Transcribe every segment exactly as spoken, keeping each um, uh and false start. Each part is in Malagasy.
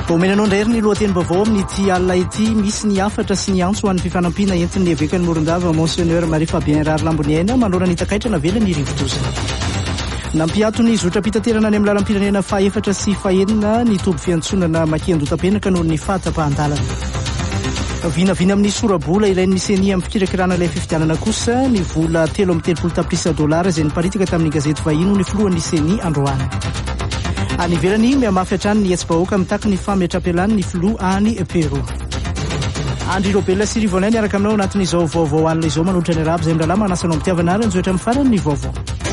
Omenanao indray ny lohateny vaovao amin'ity alina ity misy ny afatra sy ny antso ho an'ny fifanampiana entin'ny evekany Morondava Monseigneur Marie Fabien Rary Lamboniaina manoloana ny takaitrana velany rivodoza. Nampiatony zotra-pitaterana any amin'ny lalam-pirenena fahaefatra sy fahaenina ny toby fiantsonana Makian-Dotapenaka noho ny fahatapahan-dalana. Vinavina amin'ny sorabola ilain'ny seni amin'ny fikirakirana ilay fifidianana kosa ny vola telo amin'ny telopolo taprisa dolara izay niparitaka tamin'ny gazety vahino ny filohan'ny seni androany. Any ivelany mihamafy hatrany ny etsy-bahoaka mitaky ny fametra-pialany ny filoha any Pero. Andry Robela sy Rivonainy araka aminao anatin'izao vaovao alina izao manolotra ny arabo izay milalama anasanao amin'ny tiavanarany zoetra amin'ny farany ny vaovao.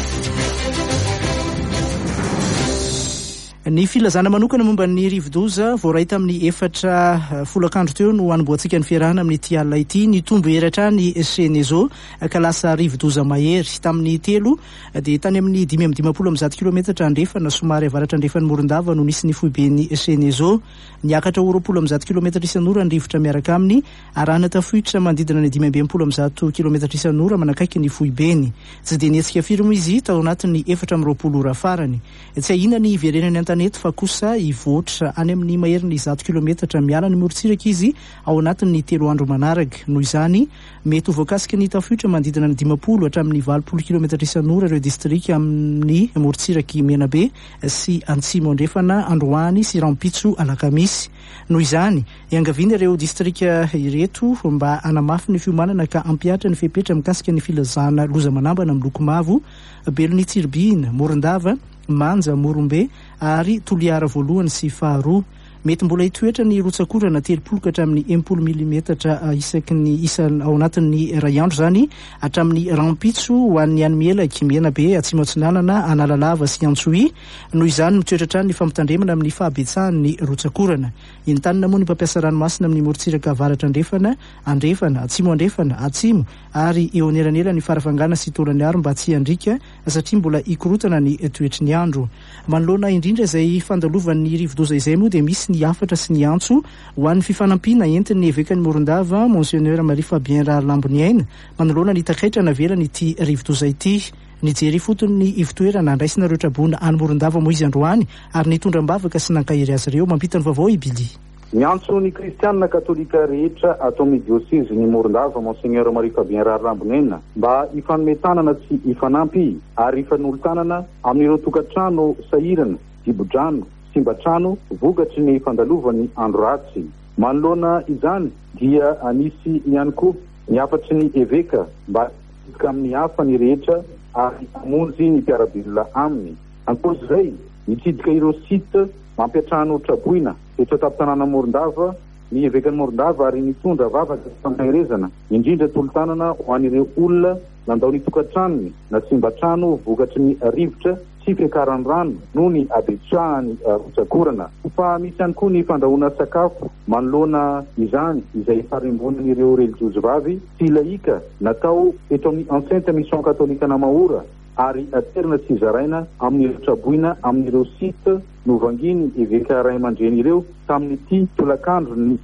Ny filazana manokana momba ny rivodoza voaray tamin'ny efatra folakandro teo no anomboantsika ny fiarahana amin'ny ity alina ity ny tombo heratra ny Senezo ka lasa rivodoza mahery tamin'ny telo dia tany amin'ny dimy amby dimampolo amin'ny zato kilometatra andrefana somary avaratra andrefan'ny Morondava no nisy ny foibeny Senezo niakatra roapolo amin'ny zato kilometatra isan'ora ny rivotra miaraka aminy arahana tafohitra manodidina ny dimy amby enimpolo amin'ny zato kilometatra isan'ora manakaiky ny foibeny tsy dia nietsika firy moa izy tao anatin'ny efatra amby roapolo ora farany tsy ahina ny iverenany an-tanety fa kosa ivoatra any amin'ny maherin'ny zato kilometatra miala ny morontsiraka izy ao anatin'ny telo andro manaraka noho izany mety ho voakasika ny tafohitra manodidina ny dimampolo hatramin'ny valopolo kilometatra isan'ora ireo distrika amin'ny morontsiraky Menabe sy Antsimo andrefana Androany sy Rampitso alakamisy noho izany iangaviana ireo distrika ireto mba anamafy ny fiomanana ka ampiatra ny fepetra mikasika ny filazana loza manambana amin'ny loko mavo Belony Tsirbina Morondava Manja Morombe ary Toliara voalohany sy faharoa mety mbola hitoetra ny rotsakorana telopolo ka hatramin'ny enimpolo milimetatra isaky ny isa ao anatin'ny ray andro zany hatramin'ny Rampitso ho an'ny any mielaky Menabe Atsimo Atsinanana Analalava sy Antsohi noho izany mitoetra hatrany ny fampitandremana amin'ny fahabetsahan'ny rotsakorana intanina moa ny mpampiasa ranomasina amin'ny morontsiraka avaratra andrefana andrefana Atsimo andrefana Atsimo ary eo anelanela ny farafangana sy tolany aro mba tsy handrika satria mbola ikorotana ny toetry ny andro manoloana indrindra izay fandalovan'ny rivodoza izay moa dia misy ny afatra sy ny antso ho an'ny fifanampiana entin'ny evekany Morondava Monseigneur Marie Fabien Rary Lamboniaina manoloana ny takaitrana velany ity rivodoza ity nijery fotony ny ivotoerana andraisina rehetra bona any Morondava moa izy androany ary nitondram-bavaka sy nankahiry azy ireo mampita ny vaovao ibily. Ny antso ny kristianina katolika rehetra atao amin'ny dioseze ny Morondava Monseigneur Marie Fabien Rary Lamboniaina mba ifanometanana sy ifanampy ary ifanolo-tanana amin'ireo tokantrano sahirana dibo-drano simbatrano vokatry ny fandalovany andro ratsy manoloana izany dia anisy ihany koa ny afatry ny eveka mba ka amin'ny hafa ny rehetra ary amonjy ny mpiarabilona aminy ankoatr'izay mitsidika ireo site mampiatrano traboina eto an-tampon-tanàna Morondava ny evekan'ny Morondava ary nitondra vavaka fankahirezana indrindra tolo-tanana ho an'ireo olona nandao ny tokantranony na simbatrano vokatry ny rivotra sy fiakaran'ny rano noho ny abetrahany rotsakorana fa misy ihany koa ny fandrahoana sakafo manoloana izany izay farimbonan'ireo religiozy vavy sy laika natao eto amin'ny enceinte mission katolika na Mahora ary aterina sy zaraina amin'ireo traboina amin'ireo site novanginy eveka ray aman-dreny ireo tamin'ity tolakandro ny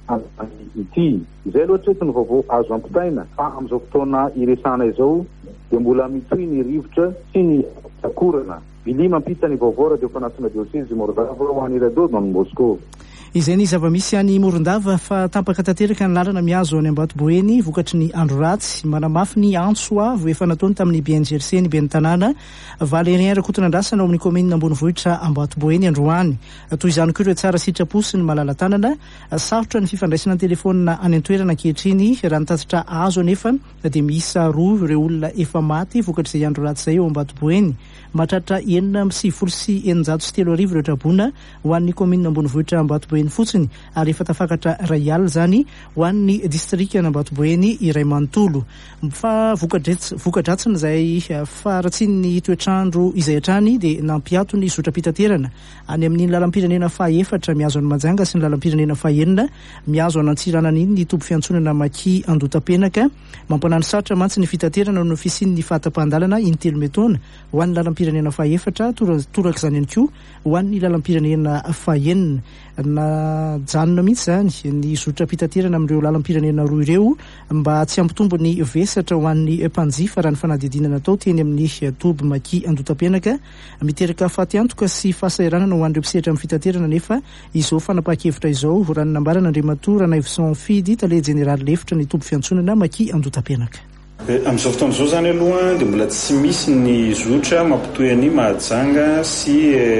ity izay loatra eto ny vaovao azo ampitaina fa amin'izao fotoana iresana izao dia mbola mitohy ny rivotra sy ny sakorana Bili mampita ny vaovao radio fanatona dioseze Morondava ho an'ny radio Don Bosco. Izay ny zava-misy any Morondava fa tampaka tanteraka ny lalana miazo any Ambatoboeny vokatry ny andro ratsy manamafy ny antso avo efa nataony tamin'ny B N G R C ny ben'ny tanàna Valérien Rakotonandrasana ao amin'ny komina ambonivohitra Ambatoboeny androany toy izany koa ireo tsara sitrapo sy ny malala-tanana sarotra ny fifandraisana telefônina any an-toerana ankehitriny raha nitatitra azo anefa dia miisa roa ireo olona efa maty vokatry izay andro ratsy izay eo Ambatoboeny mahatratra enina sy folo sy eninjato sy telo arivo ireo trabona ho an'ny komina ambonivohitra Ambatoboeny fotsiny ary efa tafakatra ray alina zany ho an'ny distrika Ambatoboeny iray manontolo fa vokadratsiny izay faratsiny ny toetrandro izay hatrany dia nampiato ny zotra-pitaterana any amin'ny lalam-pirenena fahaefatra miazo any Manjanga sy ny lalam-pirenena fahaenina miazo anantsiranana iny ny toby fiantsonana Maki Andotapenaka mampanano sarotra mantsy ny fitaterana no fisian'ny fahatapahan-dalana intelo metona ho an'ny lalam-pirenena fahaefatra torak'izany ihany koa ho an'ny lalam-pirenena fahaenina na janona mihitsy zany ny zotra pitaterana amin'ireo lalam-pirenena roa ireo mba tsy ampitombo ny vesatra ho an'ny mpanjifa raha ny fanadidinana atao teny amin'ny toby maki andotam-pianaka miteraka faty-antoka sy fahasahiranana ho an'ireo mpisehatra amin'ny fitaterana nefa izao fanapa-kevitra izao raha ny nambarana Andriamatora na Yveson Fidy tale jeneraly lefitra ny toby fiantsonana maki andotam-pianaka. Amin'izao fotoana izao zany aloha dia mbola tsy misy ny zotra mampitohy ny Mahajanga sy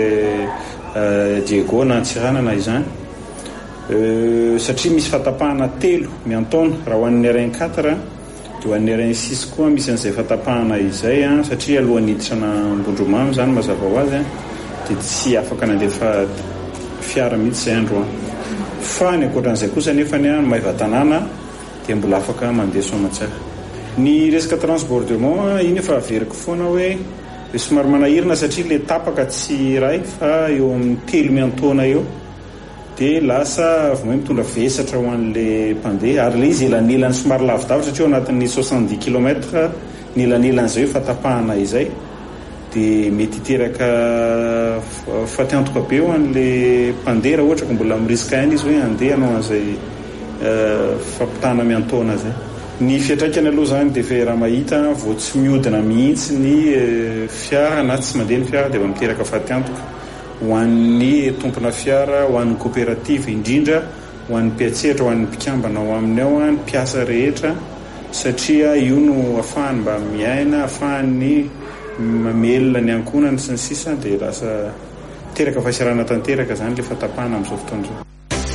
Diego na Antsiranana izany satria misy fatapahana telo miantaona raha ho an'ny R quatre dia ho an'ny R six koa misy an'izay fatapahana izay satria alohan'ny hiditra na Ambondromamy zany mazava ho azy dia tsy afaka nandefa fiara mihitsy izay andro fa ny ankoatran'izay kosa nefa ny Maivatanana dia mbola afaka mandeha Soamatsara. Ny resaka transbordement iny efa averiko foana hoe somary manahirana satria le tapaka tsy ray fa eo amin'ny telo miantaona eo dia lasa vao mitondra vesatra ho an'le mpandeha ary le izy elanelany somary lavidavitra satria ao anatin'ny soixante-dix kilomètres ny elanelan'izay fatapahana izay dia mety hiteraka faty-antoka be ho an'le mpandeha raha ohatra ka mbola mirisika aina izy hoe andeha anao an'izay fampitana miantaona zay. Ny fiatraikany aloha zany dia efa raha mahita vao tsy mihodina mihitsy ny fiara na tsy mandeha ny fiara dia miteraka faty-antoka ho an'ny tompona fiara, ho an'ny coopérative indrindra, ho an'ny mpiatsehatra, ho an'ny mpikambana ao aminy ao ny mpiasa rehetra satria io no ahafahany mba miaina, ahafahany mamelona ny ankonany sy ny sisa dia lasa miteraka fahasarana tanteraka zany le fatapahana amin'izao fotoana izao.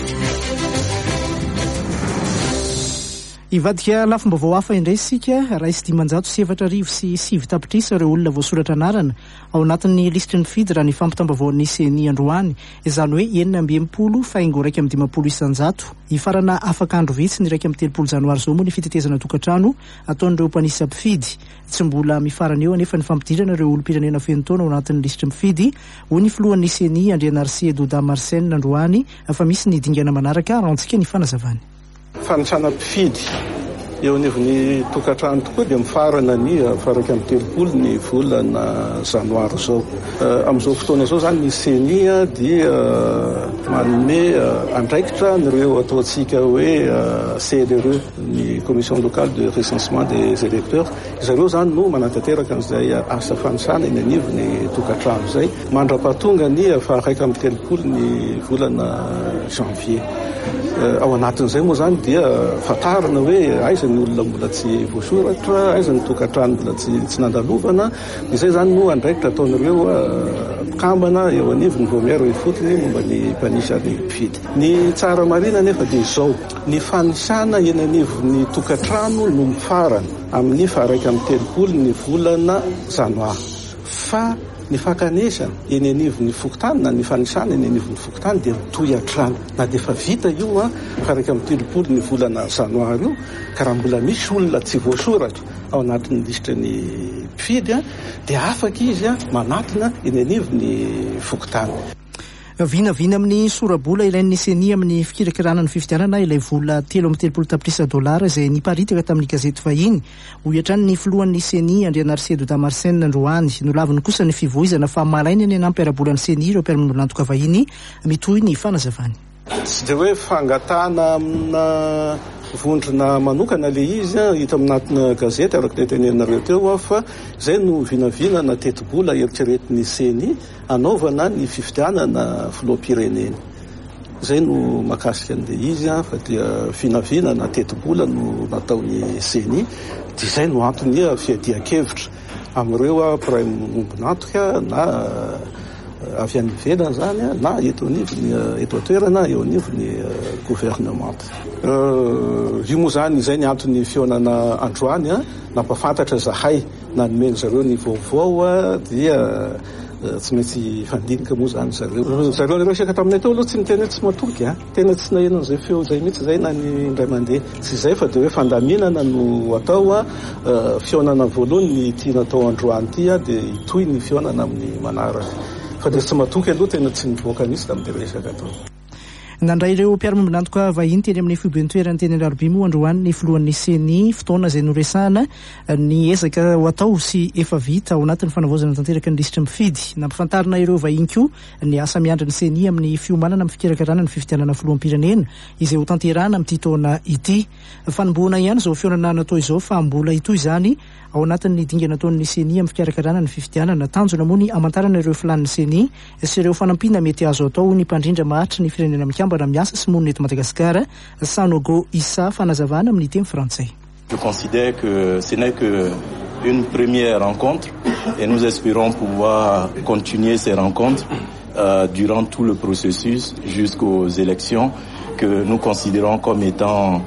Ivadika lafim-baovao hafa indray isika raha isy dimanjato sy efatra arivo sy sivy tapitrisa ireo olona voasoratra anarana ao anatin'ny listry ny fidy raha ny fampitam-baovao nisy androany izany hoe enina amby enimpolo faingo raika amby dimampolo isanjato ifarana afaka andro vitsy ny raika amby telopolo janoary zao moa ny fitetezana tokantrano ataon'ireo mpanisy ampifidy tsy mbola mifarana eo anefa ny fampidirana ireo olom-pirenena feno taona ao anatin'ny listry mifidy ho ny filohan'ny seni Andrianarsie Doda Marsen androany fa misy ny dingana manaraka rahantsika ny fanazavany. Fanisana mpifidy eo anivon'ny tokantrano tokoa dia mifarana ny faraka amin'ny telopolo ny volana janoary zao. Amin'izao fotoana izao zany ny seni dia manome andraikitra nireo ataontsika hoe C L R E, ny commission locale de recensement des électeurs. Zareo zany no manatanteraka an'izay asa fanisana eny anivon'ny tokantrano izay mandra-pahatonga ny faraka amin'ny telopolo ny volana janvier. Ao anatin'izay moa zany dia fatarana hoe aiza ny olona mbola tsy voasoratra, aiza ny tokantrano mbola tsy tsy nandalovana. Izay zany no andraikitra ataon'ireo mpikambana eo anivon'ny vomiero ifotony momba ny mpanisany mpifidy. Ny tsara marina nefa dia izao, ny fanisana eny anivon'ny tokantrano no mifarana amin'ny faraka amin'ny telopolo ny volana janoary fa ny fankanesana eny anivon'ny fokotany na ny fanisana eny anivon'ny fokotany dia mitohy hatrany na dia efa vita io a faraka amin'ny telopolo ny volana janoary io ka raha mbola misy olona tsy voasoratra ao anatin'ny lisitra ny mpifidy a dia afaka izy a manatona eny anivon'ny fokotany. Vinavina amin'ny sorabola ilain'ny seni amin'ny fikirakarana ny fifidianana ilay vola telo amby telopolo tapitrisa dolara izay niparitaka tamin'ny gazety vahiny ho iatrany ny filohan'ny seni Andrianarsie Doda Marsen androany nolaviny kosa ny fivoizana fa malaina ny anampiarabolan'ny seni ireo mpiara-minolantoka vahiny mitohy ny fanazavany. Tsy dia hoe fangatana amina vondrona manokana le izy hita aminatina gazety araka ny tenenareo teo fa izay no vinavina na teti-bola eritreretin'ny seni anaovana ny fifidianana filoham-pirenena. Izay no makasika an'le izy fa dia vinavina na teti-bola no nataon'ny seni dia izay no antony fiadian-kevitra amin'ireo mpiray ombinantoka na avy any ivelany zany na eto anivony eto atoerana eo anivony gouvernement. Io moa zany izay ny antony fionana androany nampafantatra zahay na nomeny zareo ny vaovao dia tsy maintsy fandinika moa zany zareo. Zareo nareo isaka taminay teo aloha tsy niteny tsy matoky a tena tsy naheno an'izay feo zay mihitsy zay na ny indray mandeha tsy izay fa dia hoe fandaminana no atao a fionana voalohany ny tiana atao androany ty a dia itoy ny fionana amin'ny manaraka fa dia tsy matoky aloha tena tsy nivoaka mihitsy tamin'ilay resaka atao. nandray ireo mpiara-mombonantoka vahiny teny amin'ny fibentoerany teny Alarobia moa androany ny filohan'ny seni fotoana izay noresahana ny ezaka ho atao sy efa vita ao anatin'ny fanavaozana tanteraka ny lisitra mifidy. Nampifantarina ireo vahiny koa ny asa miandry ny seni amin'ny fiomanana amin'ny fikarakarana ny fifidianana filoham-pirenena izay ho tanterana amin'ity taona ity. Fanombohana ihany izao fionana natao izao fa mbola itoy izany ao anatin'ny dingana nataon'ny seni amin'ny fikarakarana ny fifidianana tanjona moa ny amantarana ireo filan'ny seni sy ireo fanampiana mety azo atao ny mpandrindra maharitra ny firenena mikambana miasa sy monina eto Madagasikara. Sanogo Issa fanazavana amin'ny teny frantsay. Je considère que ce n'est que une première rencontre et nous espérons pouvoir continuer ces rencontres euh, durant tout le processus jusqu'aux élections que nous considérons comme étant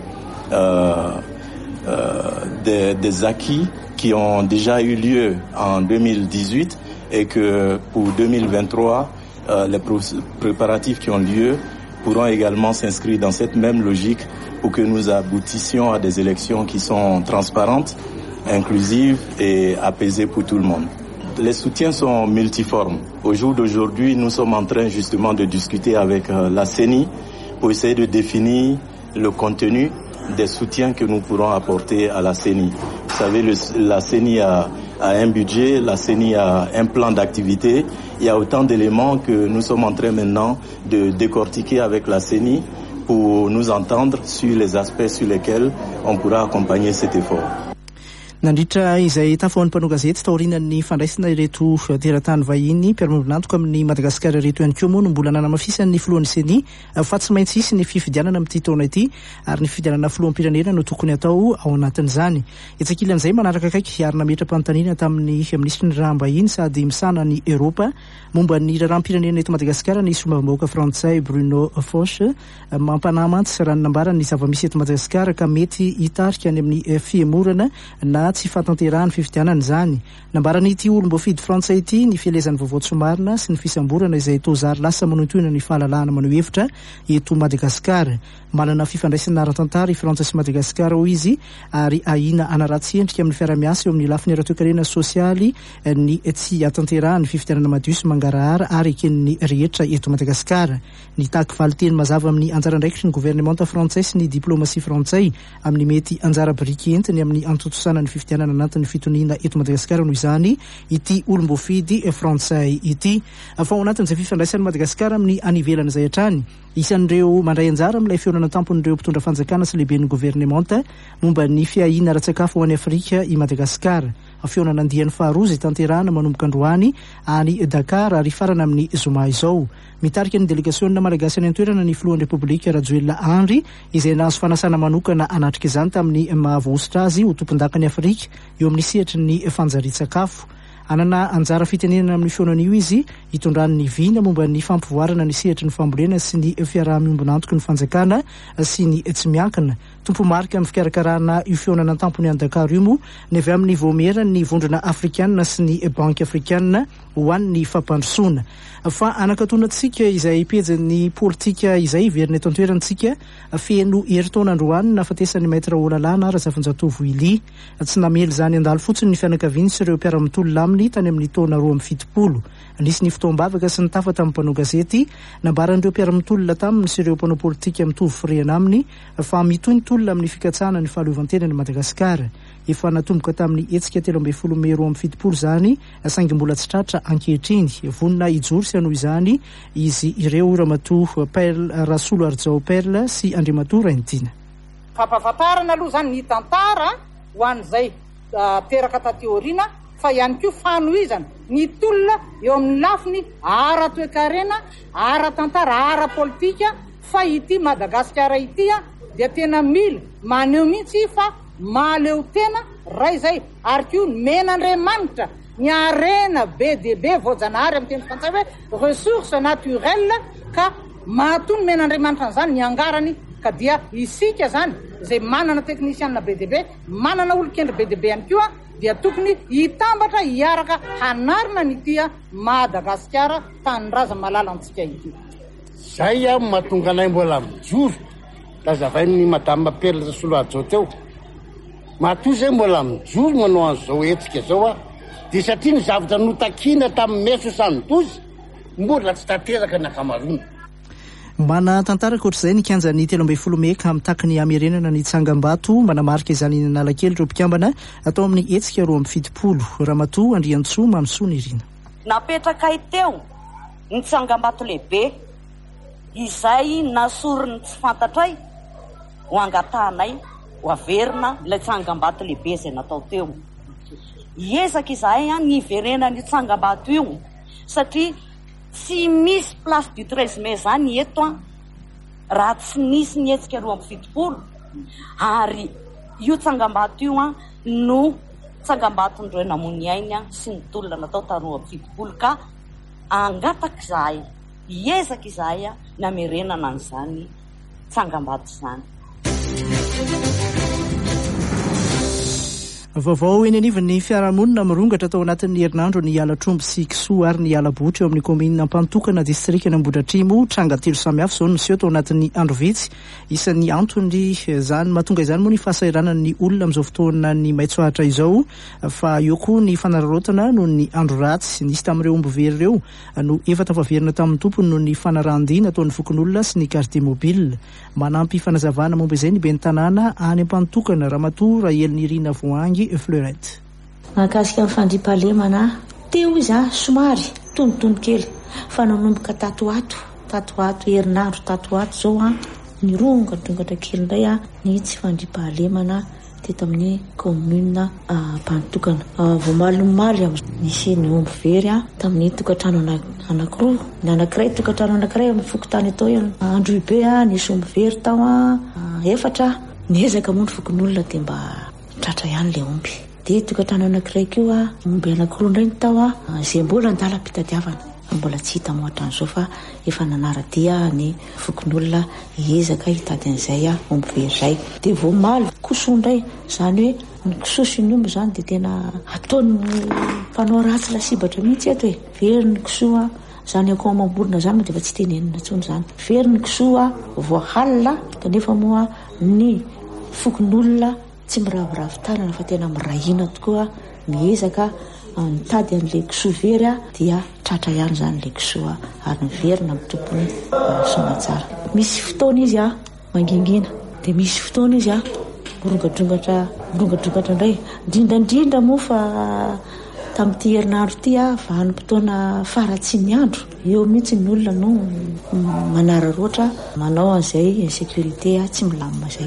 euh, euh, des, des acquis qui ont déjà eu lieu en deux mille dix-huit et que pour deux mille vingt-trois, euh, les préparatifs qui ont lieu pourront également s'inscrire dans cette même logique pour que nous aboutissions à des élections qui sont transparentes, inclusives et apaisées pour tout le monde. Les soutiens sont multiformes. Au jour d'aujourd'hui, nous sommes en train justement de discuter avec euh, la CENI pour essayer de définir le contenu des soutiens que nous pourrons apporter à la CENI. Vous savez, le, la CENI a, a un budget, la CENI a un plan d'activité. Il y a autant d'éléments que nous sommes en train maintenant de décortiquer avec la CENI pour nous entendre sur les aspects sur lesquels on pourra accompagner cet effort. Nandritra izay tafoan'ny mpanao gazety taorian'ny fandraisana ireto teratany vahiny mpiara-mombonantoka amin'ny Madagasikara ireto ihany koa moa no mbola nanamafisany ny filohan'ny seni fa tsy maintsy hisy ny fifidianana amin'ity taona ity ary ny fifidianana filoham-pirenena no tokony atao ao anatin'izany. Etsak'ilan'izay manaraka akaiky ary nametra-panontaniana tamin'ny minisitry ny raham-bahiny sady misana ny Eropa momba ny raharaham-pirenena eto Madagasikara ny sombam-bahoaka frantsay Bruno Foch mampanamantsy sy ranonambara ny zava-misy eto Madagasikara ka mety hitarika any amin'ny fiemorana na tsy fatanterahany fifidianana izany. Nambarany ity olom-boafidy frantsay ity ny fielezan'ny vaovao tsomarina sy ny fisamborana izay tozary lasa manontona ny fahalalahana maneho hevitra eto Madagasikara. Manana fifandraisana ara-tantara i Frantsa sy Madagasikara ho izy ary ahina anaratsy endrika amin'ny fiara-miasa eo amin'ny lafiny ara-toe-karena sosialy ny tsy hatanterahany fifidianana madio sy mangarahara ary eken'ny rehetra eto Madagasikara. Ny tahaky valiteny mazava amin'ny anjara andraikitry ny gouvernemanta frantsay sy ny diplomasia frantsay amin'ny mety anjara biriky entiny amin'ny antotosana ny fifidianana anatin'ny fitoniana eto Madagasikara noho izany ity olom-boafidy frantsay ity. Fa ao anatin'izay fifandraisany Madagasikara amin'ny anivelana izay hatrany isan'ireo mandray anjara amin'ilay feonana tampon'ireo mpitondra fanjakana sy lehibe ny gouvernemanta momba ny fiahina ara-tsakafo ho an'ny Afrika i Madagasikara. Feonana andian'ny faharoa izay tanterahana manomboka androany any Dakar ary farana amin'ny zoma izao. Mitarika ny delegasiona malagasy any an-toerana ny filohan'ny Repoblika Rajoelina Andry izay nahazo fanasana manokana anatrika izany tamin'ny mahavosotra azy ho tompon-dakany Afrika eo amin'ny sehatry ny fanjarian-tsakafo. Anana anjara fitenenana amin'ny feonan'io izy hitondrany ny vina momba ny fampivoarana ny sehatry ny fambolena sy ny fiaraha-miombonantoky ny fanjakana sy ny tsy miankina. Tompo marika amin'ny fikarakarana io feonana tampony any Dakar io moa ny avy amin'ny voamera ny vondrona afrikanina sy ny banky afrikanina ho an'ny fampandrosoana. Fa anakatonantsika izay pejan'ny politika izay verina eto an-toerantsika feno heritaona androany nafatesany maître Olalana Razafinjatovo Ily tsy namely izany andalo fotsiny ny fianakaviany sy ireo mpiara-mitolona aminy tany amin'ny taona roa amby fitopolo. Nisy ny fotoam-bavaka sy ny tafa tamin'ny mpanao gazety nambaran'ireo mpiara-mitolona taminy sy ireo mpanao politika mitovy firena aminy fa mitoy tolona amin'ny fikatsahana ny fahaleovantenany Madagasikara. Efa natomboka tamin'ny hetsika telo ambin'ny folo may roa amby fitopolo izany saingy mbola tsy tratra ankehitriny vonona ijoro sy anoho izany izy ireo Ramatoa Perle Rasolo Arjao Perle sy Andriamatoa Raintina. Fampahafantarana aloha izany ny tantara ho an'izay teraka taty aoriana fa ihany koa fanohizana ny tolona eo amin'ny lafiny ara-toe-karena, ara-tantara, ara-politika fa ity Madagasikara ity dia tena mila maneho mihitsy fa maleo tena ray zay ary koa men'Andriamanitra ny arena be dia be voajanahary amin'ny teny frantsay hoe ressource naturelle ka mahatony men'Andriamanitra an'izany ny angarany ka dia isika zany zay manana teknisianina be dia be manana olon-kendry be dia be ihany koa dia tokony hitambatra hiaraka hanarina ny tia Madagasikara tanindrazana malalantsika ity. Zay a mahatonga anay mbola mijoro lazavain'ny madame Perle Rasolo Arjao teo. Matoa zay mbola mijoro manao an'izao hetsika zao a dia satria ny zavatra notakina tamin'ny meso sanydozy mbola tsy tanteraka ny akamarona. Mana tantaraka ohatr'izay ny kianjany telo amby folo meka amin'ny takiny amerenana ny Tsangambato manamarika izany ny Analakely ireo mpikambana atao amin'ny hetsika roa amby fitopolo. Ramatoa Andriantsoa Mamsoa Nirina. Napetraka teo ny Tsangambato lehibe izay nasorony tsy fantatray ho angatahanay ho averina ilay Tsangambato lehibe izay natao teo. Hiezaka izahay ny iverenana ny Tsangambato io satria tsy misy place du treize mai zany eto raha tsy nisy ny hetsika roa amby fitopolo ary io Tsangambato io no Tsangambato ndreo namoniainy sy ny tolona natao taroa amby fitopolo ka angataka izahay hiezaka izahay namerenana an'izany Tsangambato izany. Vaovao eny anivon'ny fiarahamonina mirongatra tao anatin'ny herinandro ny Alatromby sy Kisoa ary ny Alabotra eo amin'ny komina Ampantokana distrikana Ambohidratrimo tranga telo samihafa izao no niseho tao anatin'ny andro vitsy. Isan'ny antony izany mahatonga izany moa ny fahasahiranan'ny olona amin'izao fotoana ny maitsoahatra izao fa eo koa ny fanararaotana noho ny andro ratsy nisy tamin'ireo omby very ireo no efa tafaverina tamin'ny tompony noho ny fanarahan-dina ataon'ny fokon'olona sy ny quartier mobile. Manampy fanazavana momba izay ny ben'ny tanàna any Ampantokana Ramatoa Rahely Nirina Voangy Fleurette. Mahakasika amin'ny fandriam-pahalemana teo izy a somary tonotony kely fa nanomboka tatoato tatoato herinandro tatoato zao a nirongadrongatra kely indray a ny tsy fandriam-pahalemana teto amin'ny commune Ampantokana. Vao malomaly nisy ny omby very a tamin'ny tokantrano anankiroa ny anankiray tokantrano anankiray amin'ny fokotany atao andro be a nisy omby very tao a efatra niezaka moa ny fokon'olona dia mba tratra ihany le omby. Dia tokantrano anankiray koa omby anankiroa indray ny tao a izay mbola andalam-pitadiavana mbola tsy hita mohatran'izao fa efa nanaradia ny fokon'olona hiezaka hitady an'izay a omby very izay. Dia vao maly kosoa indray izany hoe ny kosoa sy ny omby izany dia tena ataony mpanao ratsy lasibatra mihitsy eto hoe very ny kosoa izany akao amam-borona izany dia efa tsy tenenina intsony izany. Very ny kosoa voahalina kanefa moa ny fokon'olona tsy miravoravo tanana fa tena mirahina tokoa miezaka mitady an'ilay kisoa very a dia tratra ihany izany ilay kisoa ary miverina amin'ny tompony soa tsara. Misy fotoana izy a mangingina dia misy fotoana izy a mirongadrongatra mirongadrongatra indray indrindrandrindra moa fa tamin'ity herinandro ity a vanim-potoana faratsiny andro eo mihitsy ny olona no manararoatra manao an'izay insécurité tsy milamina izay.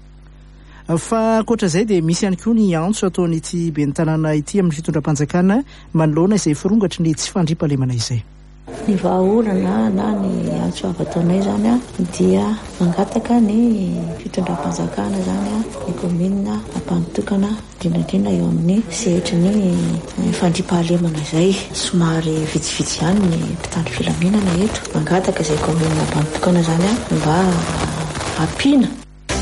Fa ankoatra izay dia misy ihany koa ny antso ataon'ity ben'ny tanàna ity amin'ny fitondram-panjakana manoloana izay firongatry ny tsy fandriam-pahalemana izay. Ny vahaolana na ny antso avy ataonay izany a dia mangataka ny fitondram-panjakana izany a ny komina Ampantokana indrindrandrindra eo amin'ny sehatra ny fandriam-pahalemana izay somary vitsivitsy ihany ny mpitandro filaminana eto mangataka izay komina Ampantokana izany a mba ampiana.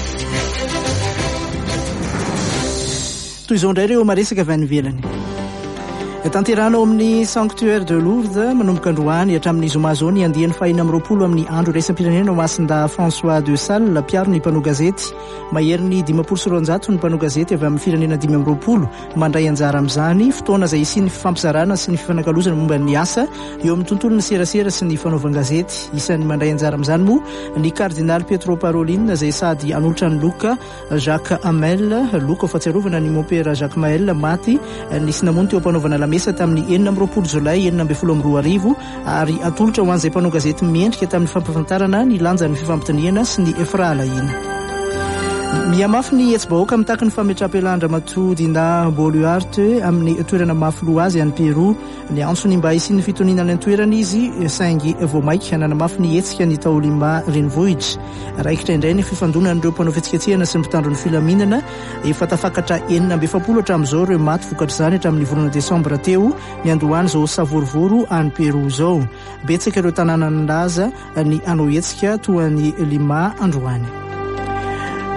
Toy izao indray ireo maresaka avy any ivelany. Tanterana ao amin'ny sanctuaire de Lourdes manomboka androany hatramin'ny zoma zao ny andiany fahina amby roapolo amin'ny andro iraisam-pirenena Masinda François de Sales mpiaro ny mpanao gazety mahery ny dimampolo sy roanjato ny mpanao gazety avy amin'ny firenena dimy amby roapolo mandray anjara amin'izany fotoana izay isiany fifampizarana sy ny fifanankalozana momba ny asa eo amin'ny tontolon'ny serasera sy ny fanaovan-gazety. Isan'ny mandray anjara amin'izany moa ny cardinal Pietro Parolin izay sady anolotra ny loka Jacques Hamel loka fahatsiarovana ny mompera Jacques Mael maty nisy namono teo ampanaovana lamesa tamin'ny enina amby roapolo jolay enina amby folo amby roa arivo ary atolotra ho an'izay mpanao gazety miendrika tamin'ny fampafantarana ny lanjan'ny fifampitaniana sy ny efrahalaina. Miamafy ny etsy-bahoaka mitaka ny fametrapelandra matody na Boluarte amin'ny toerana mafy-loazy any Peroa ny antsony mba isiany fitoniana ny toerana izy saingy vao maika nanamafy ny etsika ny Taolima renivohitra. Raikitra indray ny fifandonan'ireo mpanao fihetsiketsehana sy ny mpitandro ny filaminana efa tafakatra enina amby efapolo hatramin'izao ireo maty vokatra izany hatramin'ny volana desambra teo ny andohany izao savorovoro any Peroa izao. Betsaka ireo tanàna nalaza ny anao etsika toa ny Lima androany.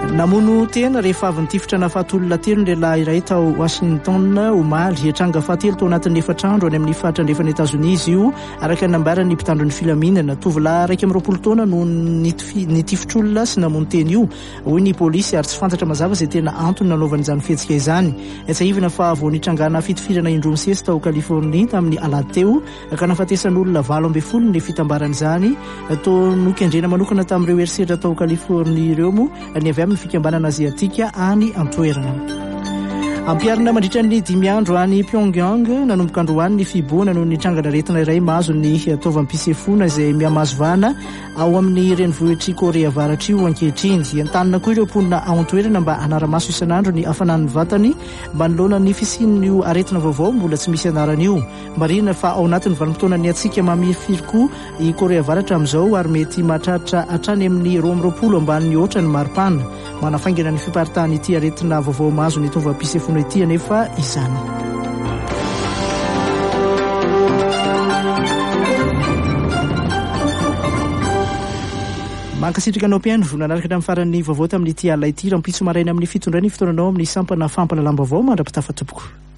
namono tena rehefa avy nitifitra na fahatolona telo ny lehilahy iray tao Washington omaly hiatranga fahatelo tao anatin'ny efatrandro any amin'ny fatra andrefany Etazonia izy io araka ny nambarany mpitandron'ny filaminana tovolahy raiky amby roapolo taona no nitifitr'olona sy namono teny io hoy ny polisy ary tsy fantatra mazava izay tena antony nanaovany izany fihetsika izany etsahivana fa vao nitrangana fitifirana indroa misesy tao California tamin'ny alahady teo ka nahafatesan'olona valo ambin'ny folo ny fitambarana izany tao nokendrena manokana tamin'ireo eriseratra tao California ireo mo ny avy amin'ny fikambanana aziatika any antoerana ampiarina mandritra ny dimy andro any Pyongyang nanomboka androany ny fiboana noho ny trangana retina iray mahazo ny taovam-pisefona izay mihamazovana ao amin'ny renivohitr'i Korea Avaratra io ankehitriny entanina koa ireo mponina ao antoerana mba hanara-maso isan'andro ny hafanan'ny vatany mba nolona ny fisian'io aretina vaovao mbola tsy misy anaran'io marina fa ao anatin'ny vanim-potoana ny atsika mamifiry koa i Korea Avaratra amin'izao ary mety mahatratra hatrany amin'ny roa amby roapolo ambanin'ny oatra ny maripana manafaingana ny fiparitahany ity aretina vaovao mahazo ny taovam-pisefona ity anefa izany mankasitrika anao mpiaino vonanaraka hatramin'ny faran'ny vaovao tamin'ity alina ity rampitso maraina amin'ny fitondrany fitonranao amin'ny sampana fampalalam-baovao mandrapitafa tompoko